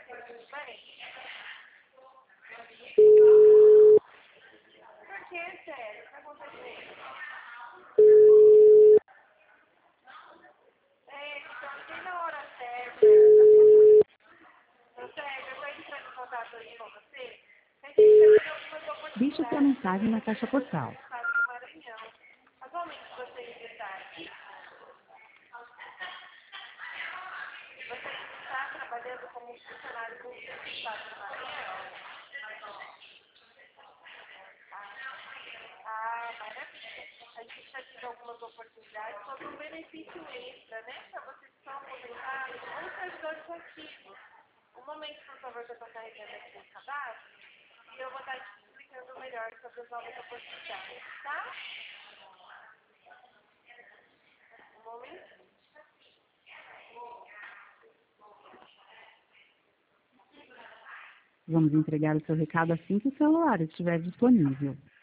Tudo bem? Por que, sério? O que aconteceu? Então, tem na hora certa. Não sei, eu vou entrar em contato aí com você. A gente tem algumas Deixe sua oportunidades mensagem na caixa postal. no estado do Maranhão. Atualmente você é empresário. Você está trabalhando como funcionário público do estado do Maranhão? Maravilha. A gente está tendo algumas oportunidades sobre um benefício extra, né? Para vocês que são aposentados ou servidores ativos. Um momento, por favor, que eu estou carregando aqui o cadastro e eu vou estar te explicando melhor sobre as novas oportunidades, tá? Um momento. Vamos entregar o seu recado assim que o celular estiver disponível.